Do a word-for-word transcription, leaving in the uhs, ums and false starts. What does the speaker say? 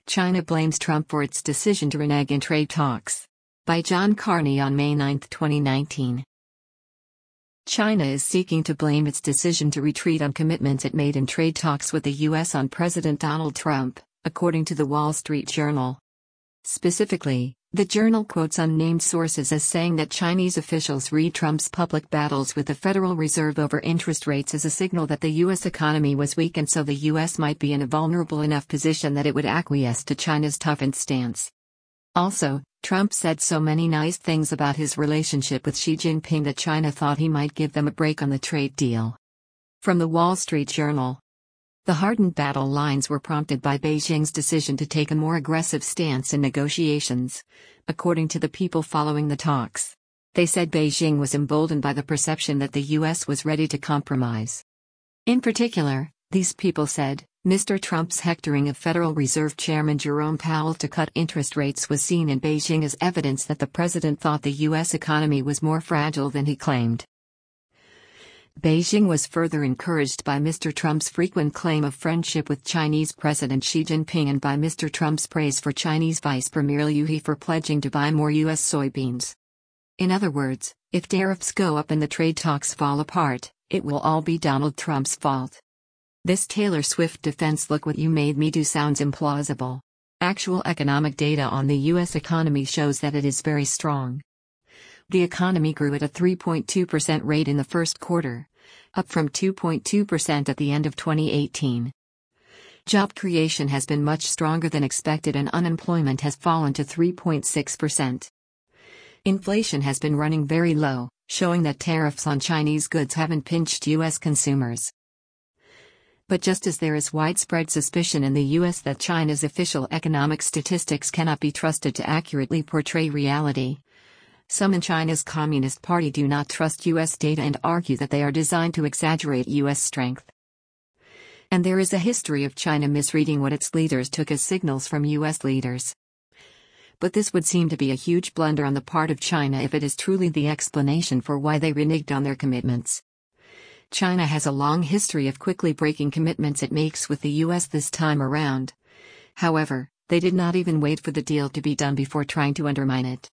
China blames Trump for its decision to renege in trade talks. By John Carney on May ninth, twenty nineteen. China is seeking to blame its decision to retreat on commitments it made in trade talks with the U S on President Donald Trump, according to the Wall Street Journal. Specifically, the journal quotes unnamed sources as saying that Chinese officials read Trump's public battles with the Federal Reserve over interest rates as a signal that the U S economy was weak and so the U S might be in a vulnerable enough position that it would acquiesce to China's toughened stance. Also, Trump said so many nice things about his relationship with Xi Jinping that China thought he might give them a break on the trade deal. From the Wall Street Journal. The hardened battle lines were prompted by Beijing's decision to take a more aggressive stance in negotiations, according to the people following the talks. They said Beijing was emboldened by the perception that the U S was ready to compromise. In particular, these people said, Mister Trump's hectoring of Federal Reserve Chairman Jerome Powell to cut interest rates was seen in Beijing as evidence that the president thought the U S economy was more fragile than he claimed. Beijing was further encouraged by Mister Trump's frequent claim of friendship with Chinese President Xi Jinping and by Mister Trump's praise for Chinese Vice Premier Liu He for pledging to buy more U S soybeans. In other words, if tariffs go up and the trade talks fall apart, it will all be Donald Trump's fault. This Taylor Swift defense "look what you made me do" sounds implausible. Actual economic data on the U S economy shows that it is very strong. The economy grew at a three point two percent rate in the first quarter, up from two point two percent at the end of twenty eighteen. Job creation has been much stronger than expected and unemployment has fallen to three point six percent. Inflation has been running very low, showing that tariffs on Chinese goods haven't pinched U S consumers. But just as there is widespread suspicion in the U S that China's official economic statistics cannot be trusted to accurately portray reality, some in China's Communist Party do not trust U S data and argue that they are designed to exaggerate U S strength. And there is a history of China misreading what its leaders took as signals from U S leaders. But this would seem to be a huge blunder on the part of China if it is truly the explanation for why they reneged on their commitments. China has a long history of quickly breaking commitments it makes with the U S this time around. However, they did not even wait for the deal to be done before trying to undermine it.